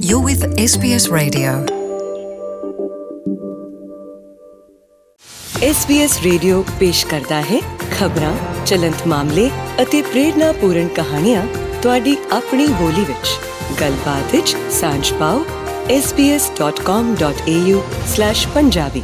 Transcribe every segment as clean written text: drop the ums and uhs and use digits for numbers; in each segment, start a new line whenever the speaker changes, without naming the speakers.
You're with SBS Radio.
SBS radio पेश करता है खबरां, चलंत मामले ਅਤੇ ਪ੍ਰੇਰਨਾਪੂਰਨ ਕਹਾਣੀਆਂ ਤੁਹਾਡੀ ਆਪਣੀ ਬੋਲੀ ਵਿੱਚ। ਗੱਲਬਾਤ ਵਿੱਚ ਸਾਂਝ ਪਾਓ sbs.com.au/punjabi।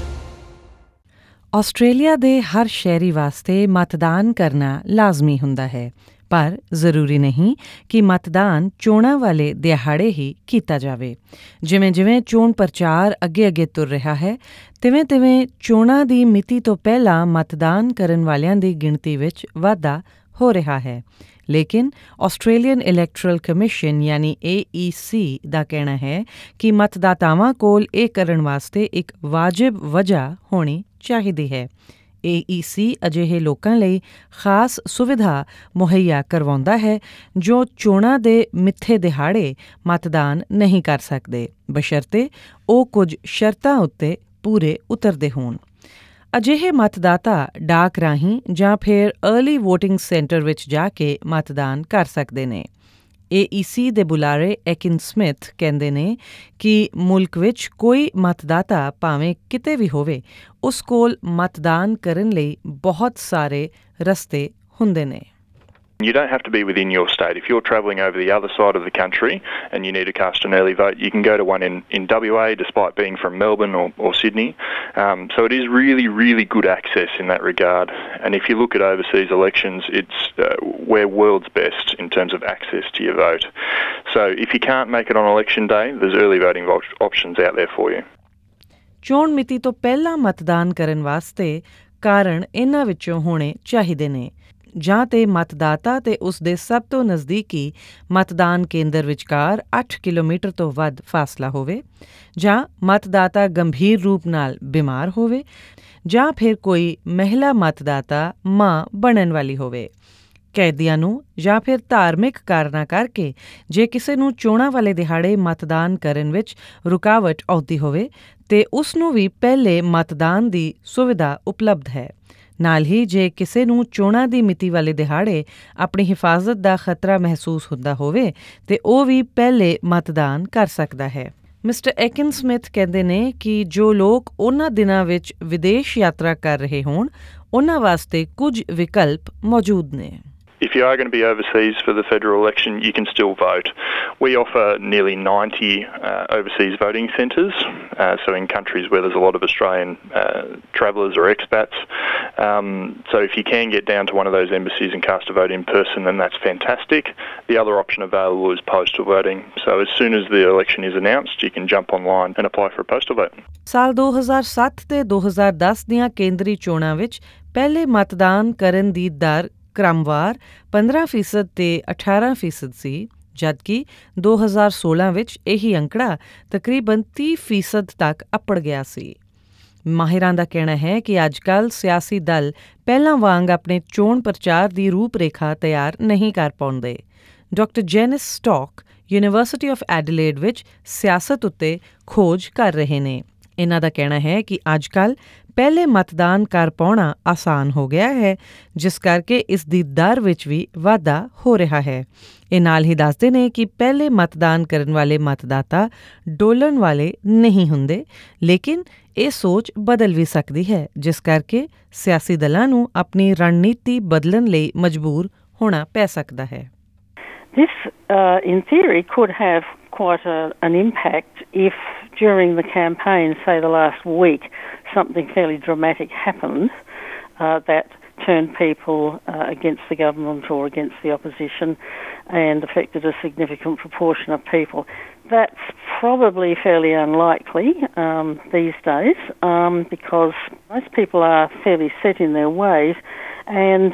ਆਸਟ੍ਰੇਲੀਆ ਦੇ ਹਰ ਸ਼ਹਿਰੀ ਵਾਸਤੇ ਮਤਦਾਨ ਕਰਨਾ ਲਾਜ਼ਮੀ ਹੁੰਦਾ ਹੈ, ਪਰ ਜ਼ਰੂਰੀ ਨਹੀਂ ਕਿ ਮਤਦਾਨ ਚੋਣਾਂ ਵਾਲੇ ਦਿਹਾੜੇ ਹੀ ਕੀਤਾ ਜਾਵੇ। ਜਿਵੇਂ-ਜਿਵੇਂ ਚੋਣ ਪ੍ਰਚਾਰ ਅੱਗੇ ਤੁਰ ਰਿਹਾ ਹੈ, ਤਿਵੇਂ-ਤਿਵੇਂ ਚੋਣਾਂ ਦੀ ਮਿਤੀ ਤੋਂ ਪਹਿਲਾਂ ਮਤਦਾਨ ਕਰਨ ਵਾਲਿਆਂ ਦੀ ਗਿਣਤੀ ਵਿੱਚ ਵਾਧਾ ਹੋ ਰਿਹਾ ਹੈ। ਲੇਕਿਨ ਆਸਟ੍ਰੇਲੀਅਨ ਇਲੈਕਟਰਲ ਕਮਿਸ਼ਨ ਯਾਨੀ AEC ਦਾ ਕਹਿਣਾ ਹੈ ਕਿ ਮਤਦਾਤਾਵਾਂ ਕੋਲ ਇਹ ਕਰਨ ਵਾਸਤੇ ਇੱਕ ਵਾਜਿਬ ਵਜ੍ਹਾ ਹੋਣੀ ਚਾਹੀਦੀ ਹੈ। AEC ਅਜਿਹੇ ਲੋਕਾਂ ਲਈ ਖਾਸ ਸੁਵਿਧਾ ਮੁਹੱਈਆ ਕਰਵਾਉਂਦਾ ਹੈ ਜੋ ਚੋਣਾਂ ਦੇ ਮਿੱਥੇ ਦਿਹਾੜੇ ਮਤਦਾਨ ਨਹੀਂ ਕਰ ਸਕਦੇ, ਬਸ਼ਰਤੇ ਉਹ ਕੁਝ ਸ਼ਰਤਾਂ ਉੱਤੇ ਪੂਰੇ ਉਤਰਦੇ ਹੋਣ। ਅਜਿਹੇ ਮਤਦਾਤਾ ਡਾਕ ਰਾਹੀਂ ਜਾਂ ਫਿਰ ਅਰਲੀ ਵੋਟਿੰਗ ਸੈਂਟਰ ਵਿੱਚ ਜਾ ਕੇ ਮਤਦਾਨ ਕਰ ਸਕਦੇ ਨੇ। AEC ਦੇ ਬੁਲਾਰੇ ਐਕਿਨ ਸਮਿਥ ਕਹਿੰਦੇ ਨੇ ਕਿ ਮੁਲਕ ਵਿੱਚ ਕੋਈ ਮਤਦਾਤਾ ਭਾਵੇਂ ਕਿਤੇ ਵੀ ਹੋਵੇ, ਉਸ ਕੋਲ ਮਤਦਾਨ ਕਰਨ ਲਈ ਬਹੁਤ ਸਾਰੇ ਰਸਤੇ ਹੁੰਦੇ ਨੇ।
You don't have to be within your state. If you're travelling over the other side of the country and you need to cast an early vote, you can go to one in WA despite being from Melbourne or Sydney. So it is really good access in that regard. And if you look at overseas elections, we're world's best in terms of access to your vote. So if you can't make it on election day, there's early voting options out there for you.
ਚੋਣ ਮਿਤੀ ਤੋਂ ਪਹਿਲਾਂ ਮਤਦਾਨ ਕਰਨ ਵਾਸਤੇ ਕਾਰਨ ਇਹਨਾਂ ਵਿੱਚੋਂ ਹੋਣੇ ਚਾਹੀਦੇ ਨੇ। ਜਾਂ ਤੇ ਮਤਦਾਤਾ ਤੇ ਉਸ ਦੇ ਸਭ ਤੋਂ ਨਜ਼ਦੀਕੀ ਮਤਦਾਨ ਕੇਂਦਰ ਵਿਚਕਾਰ 8 ਕਿਲੋਮੀਟਰ ਤੋਂ ਵੱਧ ਫਾਸਲਾ ਹੋਵੇ, ਜਾਂ ਮਤਦਾਤਾ ਗੰਭੀਰ ਰੂਪ ਨਾਲ ਬਿਮਾਰ ਹੋਵੇ, ਜਾਂ ਫਿਰ ਕੋਈ ਮਹਿਲਾ ਮਤਦਾਤਾ ਮਾਂ ਬਣਨ ਵਾਲੀ ਹੋਵੇ। ਕੈਦੀਆਂ ਨੂੰ ਜਾਂ ਫਿਰ ਧਾਰਮਿਕ ਕਾਰਨਾਂ ਕਰਕੇ ਜੇ ਕਿਸੇ ਨੂੰ ਚੋਣਾਂ ਵਾਲੇ ਦਿਹਾੜੇ ਮਤਦਾਨ ਕਰਨ ਵਿੱਚ ਰੁਕਾਵਟ ਆਉਂਦੀ ਹੋਵੇ ਤੇ ਉਸ ਨੂੰ ਵੀ ਪਹਿਲੇ ਮਤਦਾਨ ਦੀ ਸੁਵਿਧਾ ਉਪਲਬਧ ਹੈ। ਨਾਲ ਹੀ ਜੇ ਕਿਸੇ ਨੂੰ ਚੋਣਾਂ ਦੀ ਮਿਤੀ ਵਾਲੇ ਦਿਹਾੜੇ ਆਪਣੀ ਹਿਫਾਜ਼ਤ ਦਾ ਖਤਰਾ ਮਹਿਸੂਸ ਹੁੰਦਾ ਹੋਵੇ ਤੇ ਉਹ ਵੀ ਪਹਿਲੇ ਮਤਦਾਨ ਕਰ ਸਕਦਾ ਹੈ। ਮਿਸਟਰ ਐਕਿਨ ਸਮਿਥ ਕਹਿੰਦੇ ਨੇ ਕਿ ਜੋ ਲੋਕ ਉਹਨਾਂ ਦਿਨਾਂ ਵਿੱਚ ਵਿਦੇਸ਼ ਯਾਤਰਾ ਕਰ ਰਹੇ ਹੋਣ, ਉਹਨਾਂ ਵਾਸਤੇ ਕੁਝ ਵਿਕਲਪ ਮੌਜੂਦ ਨੇ।
If you are going to be overseas for the federal election, you can still vote. We offer nearly 90 overseas voting centres, so in countries where there's a lot of Australian travellers or expats. So if you can get down to one of those embassies and cast a vote in person, then that's fantastic. The other option available is postal voting. So as soon as the election is announced, you can jump online and apply for a postal vote.
ਸਾਲ 2007 ਤੇ 2010 ਦੀਆਂ ਕੇਂਦਰੀ ਚੋਣਾਂ ਵਿੱਚ ਪਹਿਲੇ ਮਤਦਾਨ ਕਰਨ ਦੀ ਦਰ ਕ੍ਰਮਵਾਰ 15% ਤੇ 18% ਸੀ, ਜਦਕਿ 2016 ਵਿੱਚ ਇਹੀ ਅੰਕੜਾ ਤਕਰੀਬਨ 30% ਤੱਕ ਅੱਪੜ ਗਿਆ ਸੀ। ਮਾਹਿਰਾਂ ਦਾ ਕਹਿਣਾ ਹੈ ਕਿ ਅੱਜ-ਕੱਲ੍ਹ ਸਿਆਸੀ ਦਲ ਪਹਿਲਾਂ ਵਾਂਗ ਆਪਣੇ ਚੋਣ ਪ੍ਰਚਾਰ ਦੀ ਰੂਪ-ਰੇਖਾ ਤਿਆਰ ਨਹੀਂ ਕਰ ਪਾਉਂਦੇ। Doctor Janice Stock university of Adelaide ਵਿੱਚ ਸਿਆਸਤ ਉੱਤੇ ਖੋਜ ਕਰ ਰਹੇ ਨੇ। ਇਹਨਾਂ ਦਾ ਕਹਿਣਾ ਹੈ ਕਿ ਅੱਜ-ਕੱਲ੍ਹ ਪਹਿਲੇ ਮਤਦਾਨ ਕਰ ਪਾਉਣਾ ਆਸਾਨ ਹੋ ਗਿਆ ਹੈ, ਜਿਸ ਕਰਕੇ ਇਸ ਦੀ ਦਰ ਵਿੱਚ ਵੀ ਵਾਧਾ ਹੋ ਰਿਹਾ ਹੈ। ਇਹ ਨਾਲ ਹੀ ਦੱਸਦੇ ਨੇ ਕਿ ਪਹਿਲੇ ਮਤਦਾਨ ਕਰਨ ਵਾਲੇ ਮਤਦਾਤਾ ਡੋਲਣ ਵਾਲੇ ਨਹੀਂ ਹੁੰਦੇ, ਲੇਕਿਨ ਇਹ ਸੋਚ ਬਦਲ ਵੀ ਸਕਦੀ ਹੈ, ਜਿਸ ਕਰਕੇ ਸਿਆਸੀ ਦਲਾਂ ਨੂੰ ਆਪਣੀ ਰਣਨੀਤੀ ਬਦਲਣ ਲਈ ਮਜਬੂਰ ਹੋਣਾ ਪੈ ਸਕਦਾ ਹੈ।
This, in theory, could have quite an impact if during the campaign, say the last week, something fairly dramatic happened that turned people against the government or against the opposition and affected a significant proportion of people. That's probably fairly unlikely these days because most people are fairly set in their ways and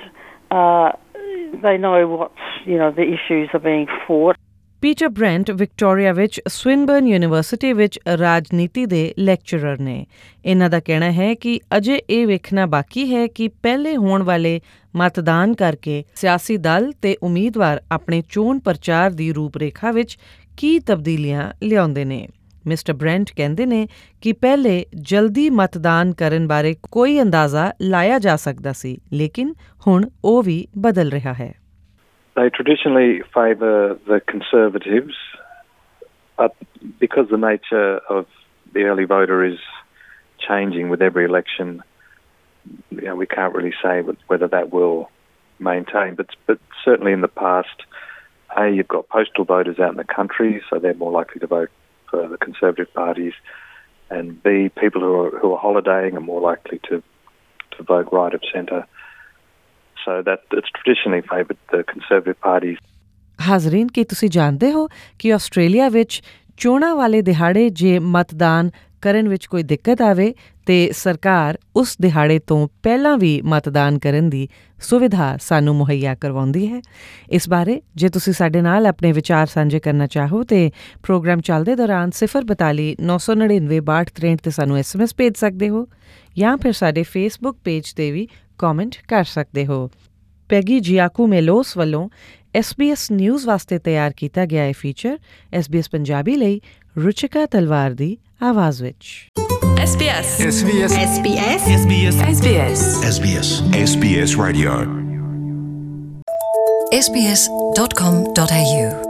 they know the issues are being fought.
Peter Brent Victoria ਵਿੱਚ Swinburne university ਵਿੱਚ ਰਾਜਨੀਤੀ ਦੇ lecturer ਨੇ। ਇਹਨਾਂ ਦਾ ਕਹਿਣਾ ਹੈ ਕਿ ਅਜੇ ਇਹ ਵੇਖਣਾ ਬਾਕੀ ਹੈ ਕਿ ਪਹਿਲੇ ਹੋਣ ਵਾਲੇ ਮਤਦਾਨ ਕਰਕੇ ਸਿਆਸੀ ਦਲ ਤੇ ਉਮੀਦਵਾਰ ਆਪਣੇ ਚੋਣ ਪ੍ਰਚਾਰ ਦੀ ਰੂਪ-ਰੇਖਾ ਵਿੱਚ ਕੀ ਤਬਦੀਲੀਆਂ ਲਿਆਉਂਦੇ ਨੇ। ਮਿਸਟਰ ਬ੍ਰੈਂਟ ਕਹਿੰਦੇ ਨੇ ਕਿ ਪਹਿਲੇ ਜਲਦੀ ਮਤਦਾਨ ਕਰਨ ਬਾਰੇ ਕੋਈ ਅੰਦਾਜ਼ਾ ਲਾਇਆ ਜਾ ਸਕਦਾ ਸੀ, ਲੇਕਿਨ ਹੁਣ ਉਹ ਵੀ ਬਦਲ ਰਿਹਾ ਹੈ।
They traditionally favour the Conservatives Because the nature of the early voter is changing with every election, we can't really say whether that will maintain. But certainly in the past, you've got postal voters out in the country, so they're more likely to vote for the Conservative parties, and B, people who are holidaying are more likely to vote right of centre. So that it's traditionally favoured the Conservative parties.
ਹਾਜ਼ਰੀਨ, ਕੀ ਤੁਸੀਂ ਜਾਣਦੇ ਹੋ ਕਿ Australia ਵਿੱਚ ਚੋਣਾਂ ਵਾਲੇ ਦਿਹਾੜੇ ਜੇ ਮਤਦਾਨ ਕਰਨ ਵਿੱਚ ਕੋਈ ਦਿੱਕਤ ਆਵੇ ਤੇ ਸਰਕਾਰ ਉਸ ਦਿਹਾੜੇ ਤੋਂ ਪਹਿਲਾਂ ਵੀ ਮਤਦਾਨ ਕਰਨ ਦੀ ਸੁਵਿਧਾ ਸਾਨੂੰ ਮੁਹੱਈਆ ਕਰਵਾਉਂਦੀ ਹੈ। ਇਸ ਬਾਰੇ ਜੇ ਤੁਸੀਂ ਸਾਡੇ ਨਾਲ ਆਪਣੇ ਵਿਚਾਰ ਸਾਂਝੇ ਕਰਨਾ ਚਾਹੋ ਤੇ ਪ੍ਰੋਗਰਾਮ ਚੱਲਦੇ ਦੌਰਾਨ 042 999 6263 ਤੇ ਸਾਨੂੰ SMS ਭੇਜ ਸਕਦੇ ਹੋ ਜਾਂ ਫਿਰ ਸਾਡੇ ਫੇਸਬੁੱਕ ਪੇਜ ਤੇ ਵੀ ਕਮੈਂਟ ਕਰ ਸਕਦੇ ਹੋ। ਪੈਗੀ ਜਿਆਕੂ ਮੇਲੋਸ ਵੱਲੋਂ SBS ਨਿਊਜ਼ ਵਾਸਤੇ ਤਿਆਰ ਕੀਤਾ ਗਿਆ ਇਹ ਫੀਚਰ SBS ਪੰਜਾਬੀ ਲਈ ਰੁਚਿਕਾ ਤਲਵਾਰ ਦੀ ਆਵਾਜ਼ ਵਿੱਚ।
SBS
SBS
SBS SBS SBS
SBS
SBS Radio
SBS.com.au